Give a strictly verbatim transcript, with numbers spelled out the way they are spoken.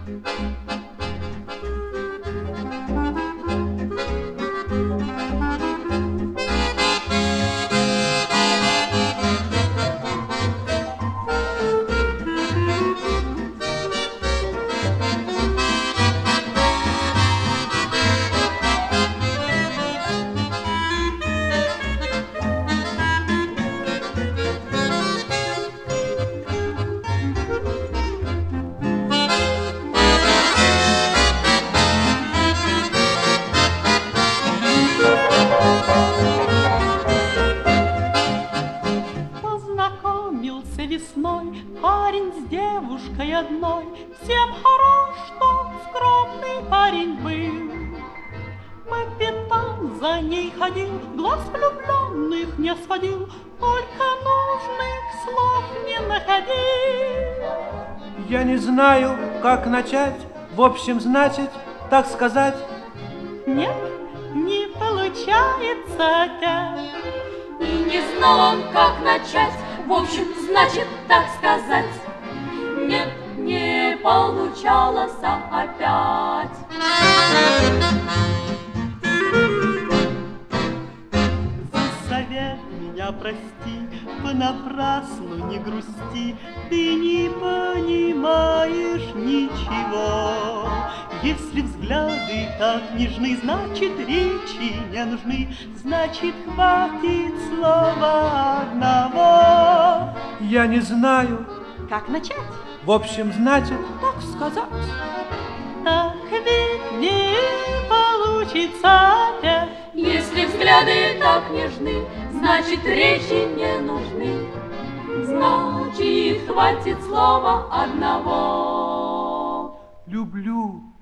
Весной парень с девушкой одной, всем хорош, что скромный парень был. По пятам за ней ходил, глаз влюбленных не сводил, только нужных слов не находил. Я не знаю, как начать, в общем, значит, так сказать. Нет, не получается опять. И не знал он, как начать, в общем, значит, так сказать. Нет, не получалось опять. За совет меня прости, понапрасну не грусти, ты не понимаешь ничего. Если взгляды так нежны, значит, речи не нужны, значит, хватит слова одного. Я не знаю, как начать, в общем, значит, так сказать. Так ведь не получится опять. Если взгляды так нежны, значит, речи не нужны, значит, хватит слова одного. Люблю